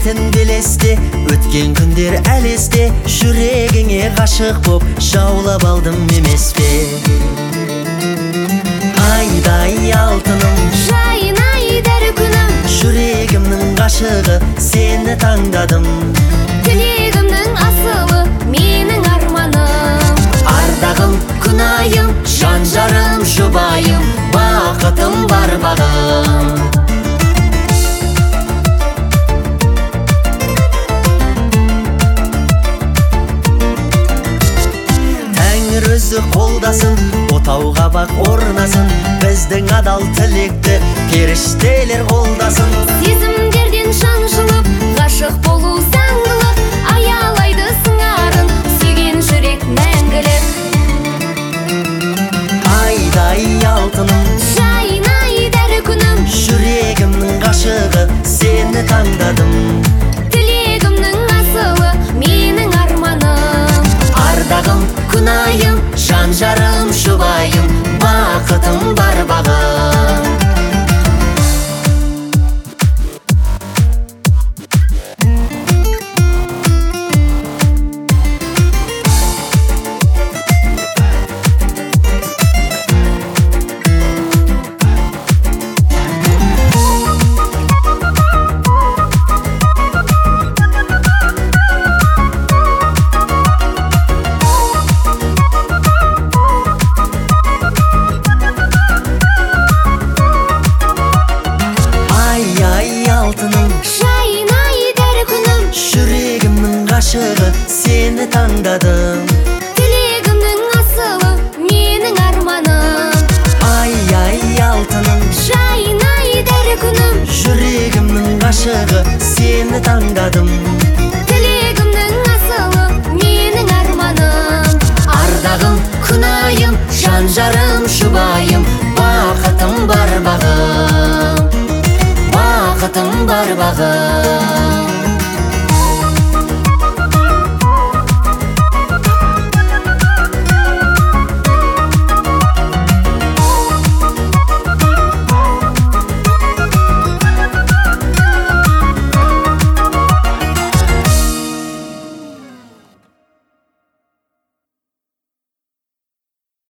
кететін белесте, өткен күндер әлесте, жүрегіңе ғашық боп жаулап алдым емес пе? Айдай алтыным, жайнайды күнім, жүрегімнің ғашығы сені таңдадым. тілегімнің асылы менің арманым. Ардағым, күнайым, жан жарым, жұбайым, бақытым бар бағым. Тәңір өзі қолдасын, отауға бақ орнасын, біздің адал тілекті періштелер қолдасын. Сезімдерден шаншылып, ғашық болу заңдылық, аялайды сыңарын сүйген жүрек мәңгілік. Айдай алтыным, жайнайды күнім, жүрегімнің ғашығы сені таңдадым. тілегімнің асылы менің арманым. Ардағым, күнайым, жан жарым, жұбайым, бақытым бар бағым. Жайнайды күнім, жүрегімнің ғашығы сені таңдадым. тілегімнің асылы менің арманым. Ай алтыным, жайнайды күнім, жүрегімнің ғашығы сені таңдадым. тілегімнің асылы менің арманым. Ардағым, күнайым, жан жарым, жұбайым, бақытым бар бағым. Бақытым бар бағым.